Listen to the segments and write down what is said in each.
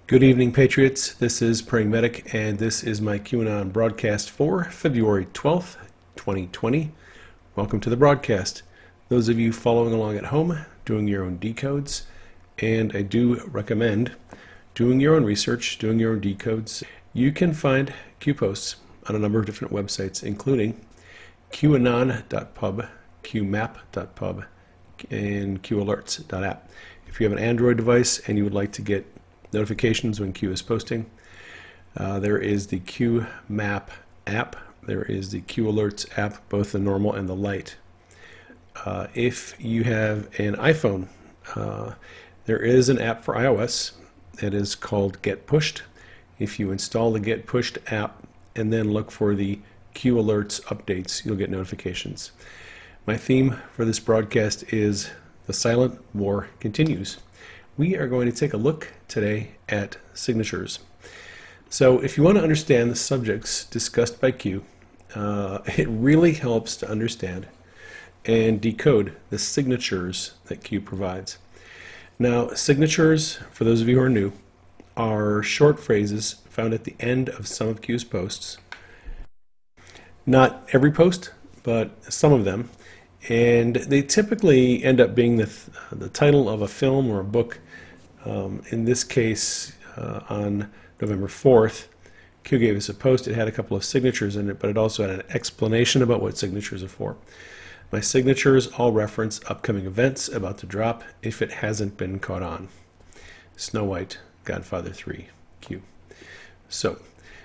Good evening, Patriots. This is Praying Medic, and this is my QAnon broadcast for February 12th, 2020. Welcome to the broadcast. Those of you following along at home, doing your own decodes, and I do recommend doing your own research, doing your own decodes. You can find Q posts on a number of different websites, including qanon.pub, qmap.pub, and qalerts.app. If you have an Android device and you would like to get notifications when Q is posting, there is the QMap app. There is the Q Alerts app, both the normal and the light. If you have an iPhone, there is an app for iOS. It is called Get Pushed. If you install the Get Pushed app and then look for the Q Alerts updates, you'll get notifications. My theme for this broadcast is The Silent War Continues. We are going to take a look today at signatures. So if you want to understand the subjects discussed by Q, it really helps to understand and decode the signatures that Q provides. Now, signatures, for those of you who are new, are short phrases found at the end of some of Q's posts. Not every post, but some of them. And they typically end up being the title of a film or a book. In this case, on November 4th, Q gave us a post. It had a couple of signatures in it, but it also had an explanation about what signatures are for. My signatures all reference upcoming events about to drop if it hasn't been caught on. Snow White, Godfather 3, Q. So,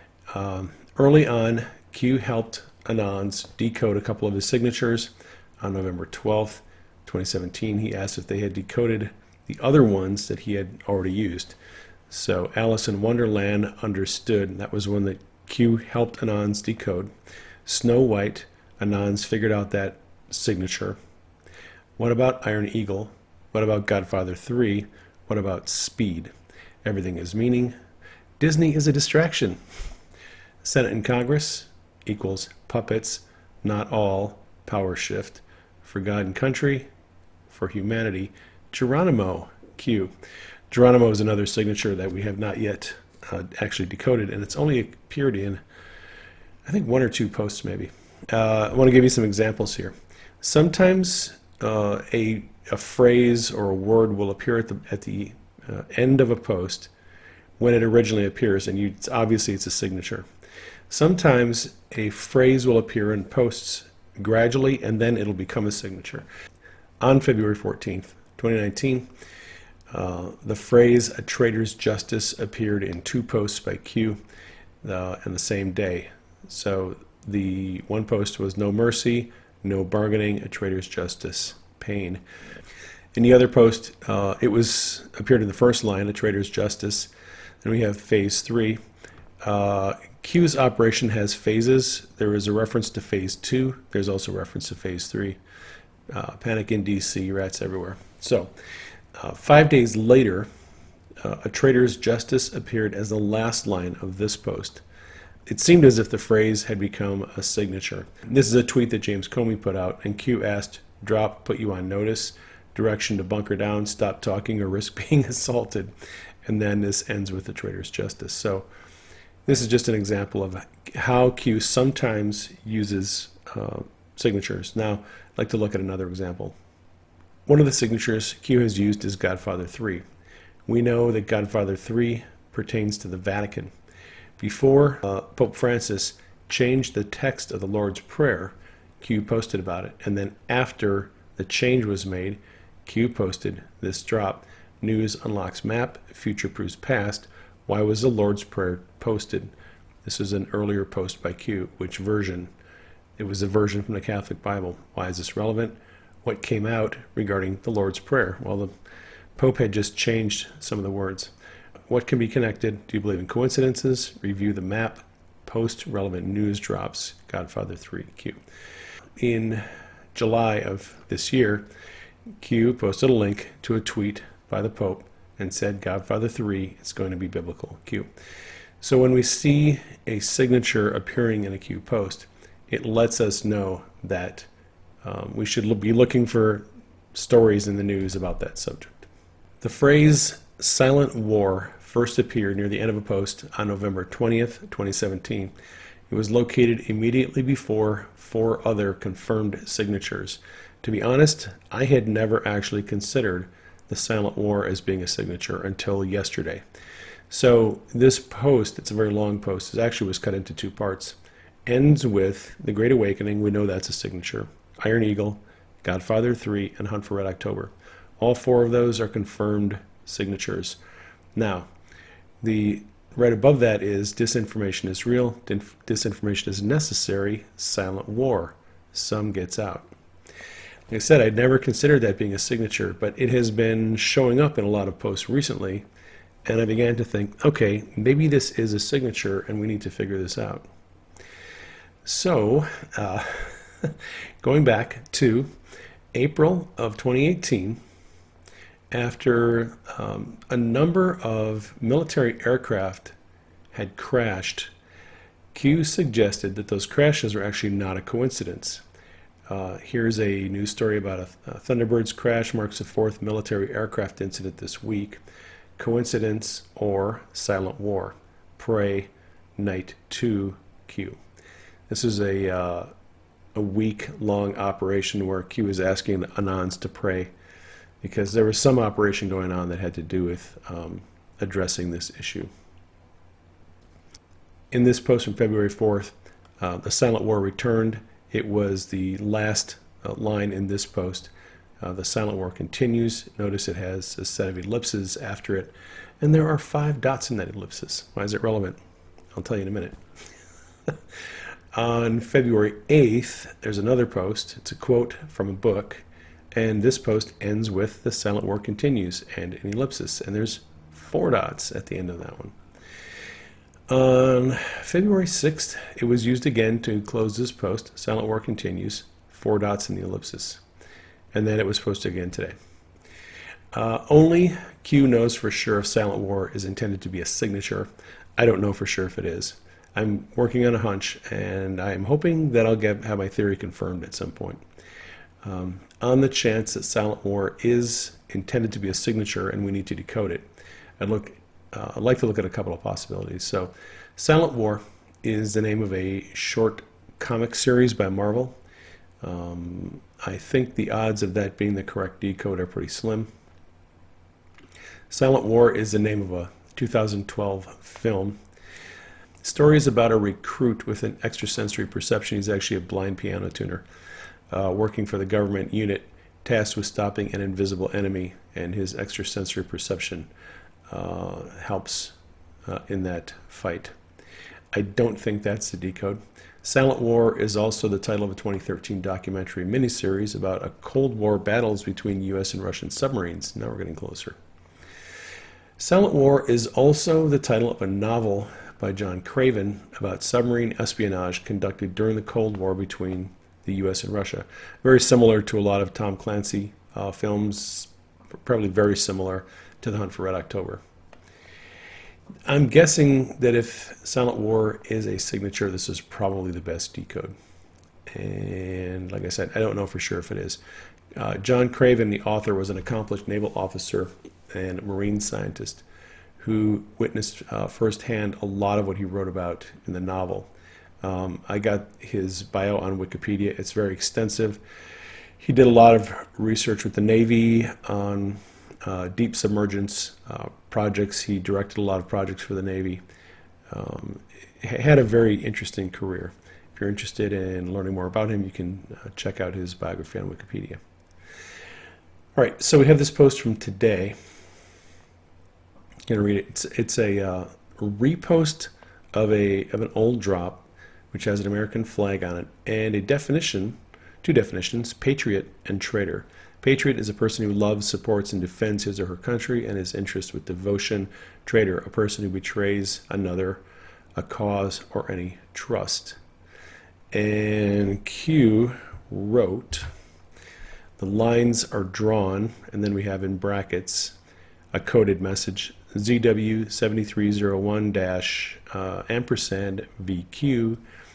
early on, Q helped Anons decode a couple of his signatures. On November 12th, 2017, he asked if they had decoded the other ones that he had already used. So Alice in Wonderland understood. That was one that Q helped Anons decode. Snow White, Anons figured out that signature. What about Iron Eagle? What about Godfather 3? What about Speed? Everything is meaning. Disney is a distraction. Senate and Congress equals puppets, not all, power shift. For God and country, for humanity. Geronimo, Q. Geronimo is another signature that we have not yet actually decoded, and it's only appeared in, I think, one or two posts maybe. I want to give you some examples here. Sometimes a phrase or a word will appear at the end of a post when it originally appears, and obviously it's a signature. Sometimes a phrase will appear in posts gradually, and then it'll become a signature. On February 14th, 2019, the phrase "a traitor's justice" appeared in two posts by Q on the same day. So the one post was "no mercy, no bargaining, a traitor's justice, pain." In the other post, it appeared in the first line, "a traitor's justice." Then we have phase 3. Q's operation has phases. There is a reference to phase 2. There's also reference to phase 3. Panic in DC, rats everywhere. So, 5 days later, "a traitor's justice" appeared as the last line of this post. It seemed as if the phrase had become a signature. This is a tweet that James Comey put out, and Q asked, "Drop, put you on notice, direction to bunker down, stop talking, or risk being assaulted." And then this ends with "the traitor's justice." So, this is just an example of how Q sometimes uses signatures. Now, I'd like to look at another example. One of the signatures Q has used is Godfather 3. We know that Godfather 3 pertains to the Vatican. Before Pope Francis changed the text of the Lord's Prayer, Q posted about it. And then after the change was made, Q posted this drop: "News unlocks map, future proves past. Why was the Lord's Prayer posted?" This is an earlier post by Q. Which version? It was a version from the Catholic Bible. Why is this relevant? What came out regarding the Lord's Prayer? Well, the Pope had just changed some of the words. What can be connected? Do you believe in coincidences? Review the map. Post relevant news drops. Godfather 3, Q. In July of this year, Q posted a link to a tweet by the Pope and said Godfather 3 is going to be biblical, Q. So when we see a signature appearing in a Q post, it lets us know that we should be looking for stories in the news about that subject. The phrase "silent war" first appeared near the end of a post on November 20th, 2017. It was located immediately before 4 other confirmed signatures. To be honest, I had never actually considered the Silent War as being a signature until yesterday. So this post, it's a very long post, it actually was cut into 2 parts. Ends with The Great Awakening, we know that's a signature. Iron Eagle, Godfather 3, and Hunt for Red October. All 4 of those are confirmed signatures. Now, right above that is Disinformation is Real, Disinformation is Necessary, Silent War. Some gets out. Like I said, I'd never considered that being a signature, but it has been showing up in a lot of posts recently, and I began to think, okay, maybe this is a signature and we need to figure this out. So, going back to April of 2018, after a number of military aircraft had crashed, Q suggested that those crashes were actually not a coincidence. Here's a news story about a Thunderbird's crash marks the 4th military aircraft incident this week. Coincidence or silent war? Pray, Night 2, Q. This is a week-long operation where Q is asking the Anons to pray because there was some operation going on that had to do with addressing this issue. In this post from February 4th, the silent war returned. It was the last line in this post. The silent war continues. Notice it has a set of ellipses after it, and there are 5 dots in that ellipsis. Why is it relevant? I'll tell you in a minute. On February 8th, there's another post. It's a quote from a book, and this post ends with the silent war continues and an ellipsis, and there's 4 dots at the end of that one. On February 6th, it was used again to close this post. Silent war continues, 4 dots in the ellipsis, and then it was posted again today. Only Q knows for sure if silent war is intended to be a signature. I don't know for sure if it is. I'm working on a hunch, and I'm hoping that I'll have my theory confirmed at some point. On the chance that silent war is intended to be a signature and we need to decode it, I'd like to look at a couple of possibilities. So, Silent War is the name of a short comic series by Marvel. I think the odds of that being the correct decode are pretty slim. Silent War is the name of a 2012 film. The story is about a recruit with an extrasensory perception. He's actually a blind piano tuner working for the government unit tasked with stopping an invisible enemy, and his extrasensory perception helps in that fight. I don't think that's the decode. Silent War is also the title of a 2013 documentary miniseries about a Cold War battles between U.S. and Russian submarines. Now we're getting closer. Silent War is also the title of a novel by John Craven about submarine espionage conducted during the Cold War between the U.S. and Russia. Very similar to a lot of Tom Clancy films, probably very similar to The Hunt for Red October. I'm guessing that if Silent War is a signature, this is probably the best decode. And like I said, I don't know for sure if it is. John Craven, the author, was an accomplished naval officer and marine scientist who witnessed firsthand a lot of what he wrote about in the novel. I got his bio on Wikipedia. It's very extensive. He did a lot of research with the Navy on deep submergence projects. He directed a lot of projects for the Navy. Had a very interesting career. If you're interested in learning more about him, you can check out his biography on Wikipedia. All right, so we have this post from today. I'm going to read it. It's a repost of an old drop, which has an American flag on it, and a definition, 2 definitions, patriot and traitor. Patriot is a person who loves, supports, and defends his or her country and his interests with devotion. Traitor, a person who betrays another, a cause, or any trust. And Q wrote, the lines are drawn, and then we have in brackets a coded message, ZW7301- VQ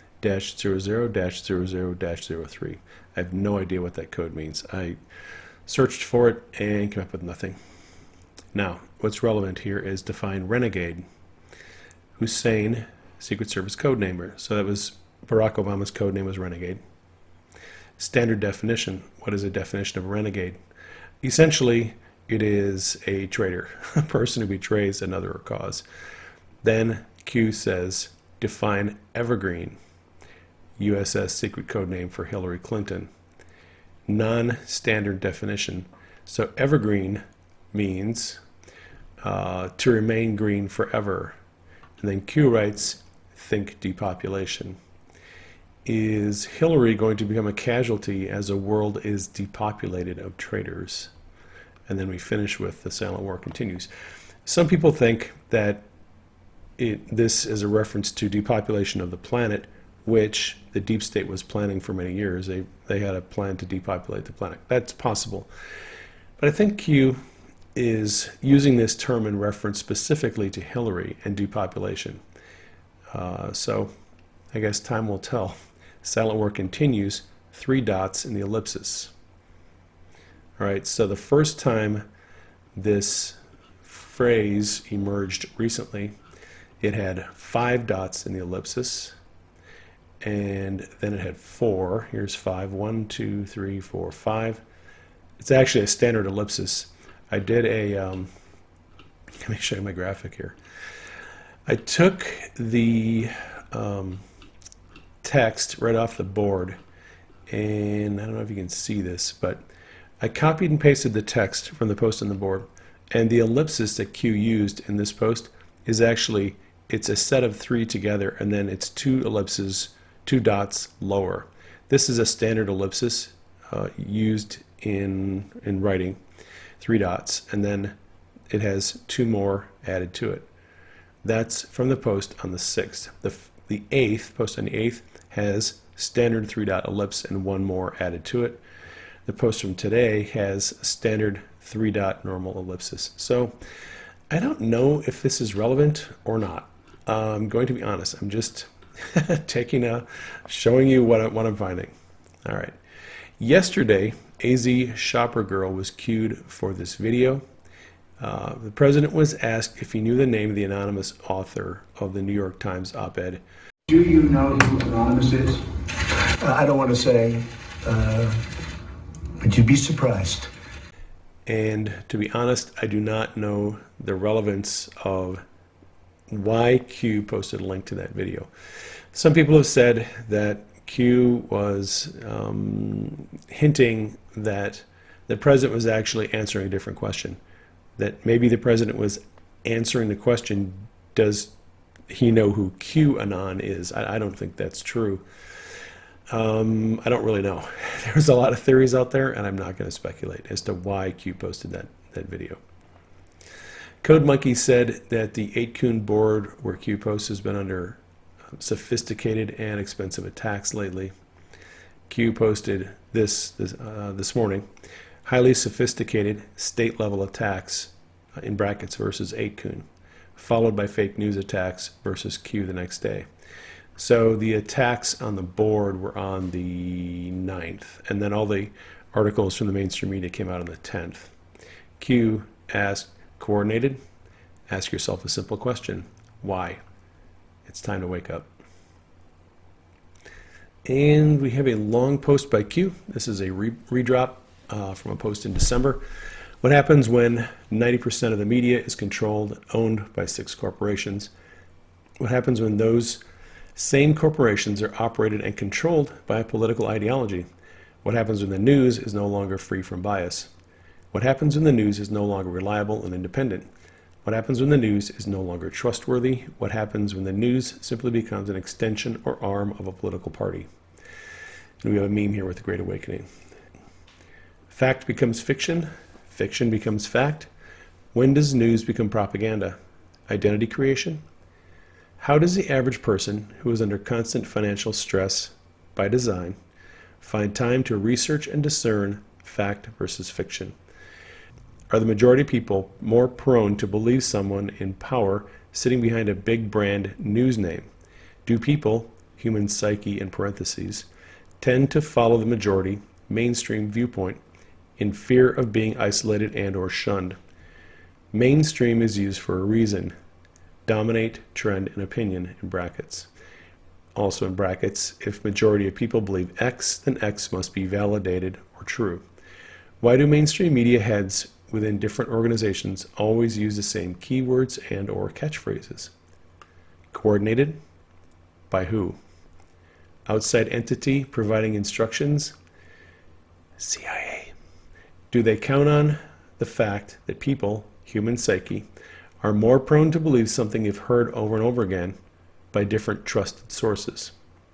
-00-00-03. I have no idea what that code means. I searched for it and came up with nothing. Now, what's relevant here is define renegade. Hussein, Secret Service codenamer. So that was Barack Obama's code name was renegade. Standard definition. What is a definition of a renegade? Essentially, it is a traitor, a person who betrays another or cause. Then Q says, define evergreen. USS secret code name for Hillary Clinton. Non-standard definition. So evergreen means to remain green forever. And then Q writes, think depopulation. Is Hillary going to become a casualty as the world is depopulated of traitors? And then we finish with the silent war continues. Some people think that this is a reference to depopulation of the planet, which the deep state was planning for many years. They had a plan to depopulate the planet. That's possible. But I think Q is using this term in reference specifically to Hillary and depopulation. So I guess time will tell. Silent war continues, 3 dots in the ellipsis. All right, so the first time this phrase emerged recently, it had 5 dots in the ellipsis, and then it had 4. Here's 5. 1, 2, 3, 4, 5. It's actually a standard ellipsis. I did a, let me show you my graphic here. I took the text right off the board, and I don't know if you can see this, but I copied and pasted the text from the post on the board, and the ellipsis that Q used in this post is actually, it's a set of 3 together, and then it's 2 ellipses, 2 dots lower. This is a standard ellipsis used in writing, 3 dots, and then it has 2 more added to it. That's from the post on the 6th. The 8th, post on the 8th, has standard 3-dot ellipse and 1 more added to it. The post from today has standard 3-dot normal ellipsis. So I don't know if this is relevant or not. I'm going to be honest. I'm just showing you what I'm finding. All right. Yesterday, AZ Shopper Girl was cued for this video. The president was asked if he knew the name of the anonymous author of the New York Times op-ed. Do you know who Anonymous is? I don't want to say, but you'd be surprised. And to be honest, I do not know the relevance of why Q posted a link to that video. Some people have said that Q was hinting that the president was actually answering a different question. That maybe the president was answering the question, does he know who QAnon is? I don't think that's true. I don't really know. There's a lot of theories out there, and I'm not going to speculate as to why Q posted that video. CodeMonkey said that the 8kun board where Q posts has been under sophisticated and expensive attacks lately. Q posted this morning. Highly sophisticated state-level attacks, in brackets, versus 8kun, followed by fake news attacks versus Q the next day. So the attacks on the board were on the 9th, and then all the articles from the mainstream media came out on the 10th. Q asked, coordinated? Ask yourself a simple question. Why? It's time to wake up. And we have a long post by Q. This is a redrop from a post in December. What happens when 90% of the media is controlled, owned by 6 corporations? What happens when those same corporations are operated and controlled by a political ideology? What happens when the news is no longer free from bias? What happens when the news is no longer reliable and independent? What happens when the news is no longer trustworthy? What happens when the news simply becomes an extension or arm of a political party? And we have a meme here with the Great Awakening. Fact becomes fiction. Fiction becomes fact. When does news become propaganda? Identity creation? How does the average person who is under constant financial stress by design find time to research and discern fact versus fiction? Are the majority of people more prone to believe someone in power sitting behind a big brand news name? Do people, human psyche in parentheses, tend to follow the majority mainstream viewpoint in fear of being isolated and or shunned? Mainstream is used for a reason. Dominate, trend, and opinion in brackets. Also in brackets, if majority of people believe X, then X must be validated or true. Why do mainstream media heads within different organizations always use the same keywords and or catchphrases? Coordinated? By who? Outside entity providing instructions? CIA. Do they count on the fact that people, human psyche, are more prone to believe something if heard over and over again by different trusted sources?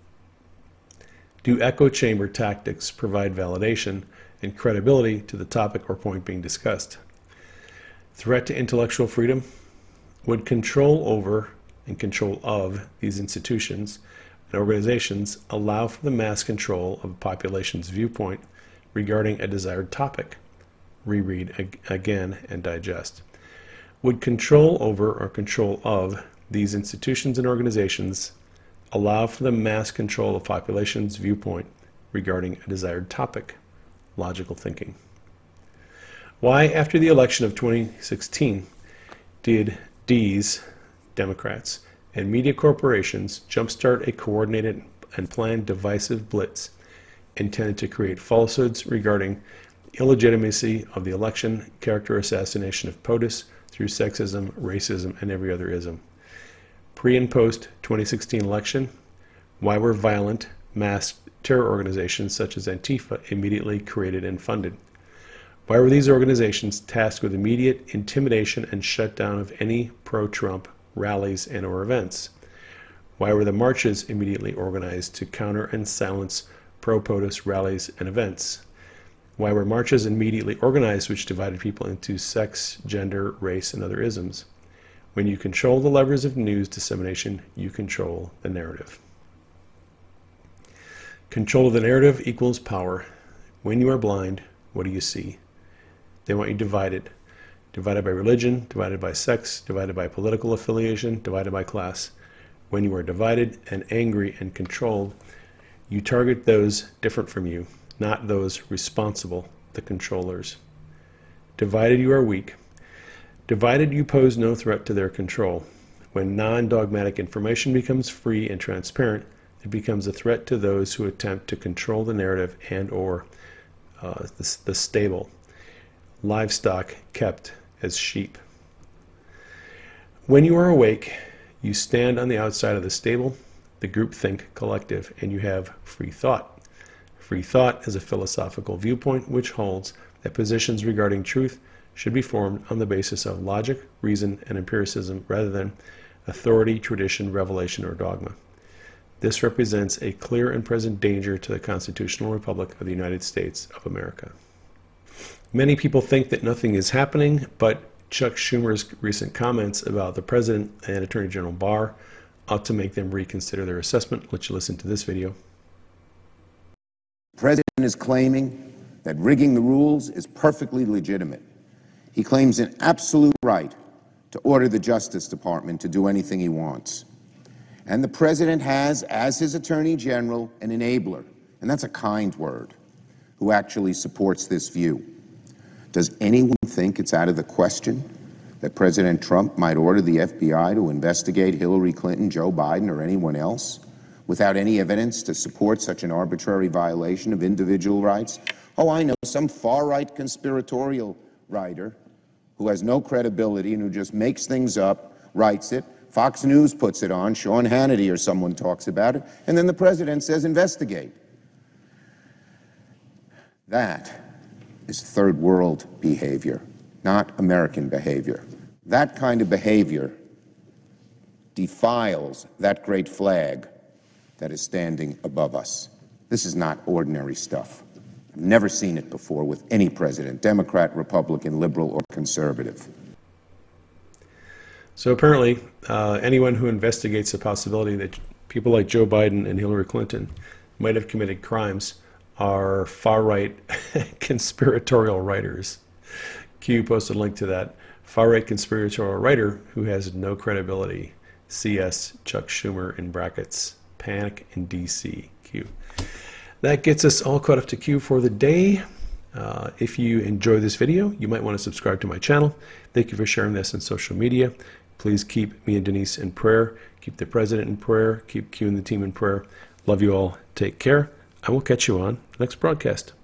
Do echo chamber tactics provide validation and credibility to the topic or point being discussed? Threat to intellectual freedom? Would control over and control of these institutions and organizations allow for the mass control of a population's viewpoint regarding a desired topic? Reread again and digest. Would control over or control of these institutions and organizations allow for the mass control of population's viewpoint regarding a desired topic? Logical thinking. Why, after the election of 2016, did D's, Democrats, and media corporations jumpstart a coordinated and planned divisive blitz intended to create falsehoods regarding illegitimacy of the election, character assassination of POTUS through sexism, racism, and every other ism? Pre and post 2016 election, why were violent, masked terror organizations such as Antifa immediately created and funded? Why were these organizations tasked with immediate intimidation and shutdown of any pro-Trump rallies and or events? Why were the marches immediately organized to counter and silence pro-POTUS rallies and events? Why were marches immediately organized which divided people into sex, gender, race, and other isms? When you control the levers of news dissemination, you control the narrative. Control of the narrative equals power. When you are blind, what do you see? They want you divided. Divided by religion, divided by sex, divided by political affiliation, divided by class. When you are divided and angry and controlled, you target those different from you, not those responsible, the controllers. Divided, you are weak. Divided, you pose no threat to their control. When non-dogmatic information becomes free and transparent, it becomes a threat to those who attempt to control the narrative and or the stable, livestock kept as sheep. When you are awake, you stand on the outside of the stable, the groupthink collective, and you have free thought. Free thought is a philosophical viewpoint which holds that positions regarding truth should be formed on the basis of logic, reason, and empiricism rather than authority, tradition, revelation, or dogma. This represents a clear and present danger to the constitutional republic of the United States of America. Many people think that nothing is happening, but Chuck Schumer's recent comments about the President and Attorney General Barr ought to make them reconsider their assessment. Let you listen to this video. The President is claiming that rigging the rules is perfectly legitimate. He claims an absolute right to order the Justice Department to do anything he wants. And the President has, as his Attorney General, an enabler, and that's a kind word, who actually supports this view. Does anyone think it's out of the question that President Trump might order the FBI to investigate Hillary Clinton, Joe Biden, or anyone else without any evidence to support such an arbitrary violation of individual rights? Oh, I know, some far-right conspiratorial writer who has no credibility and who just makes things up, writes it, Fox News puts it on, Sean Hannity or someone talks about it, and then the President says investigate. That is third world behavior, not American behavior. That kind of behavior defiles that great flag that is standing above us. This is not ordinary stuff. I've never seen it before with any president, Democrat, Republican, liberal, or conservative. So apparently, anyone who investigates the possibility that people like Joe Biden and Hillary Clinton might have committed crimes are far-right conspiratorial writers. Q posted a link to that. Far-right conspiratorial writer who has no credibility. CS Chuck Schumer in brackets. Panic in DC. Q. That gets us all caught up to Q for the day. If you enjoy this video, you might want to subscribe to my channel. Thank you for sharing this on social media. Please keep me and Denise in prayer. Keep the president in prayer. Keep Q and the team in prayer. Love you all. Take care. I will catch you on the next broadcast.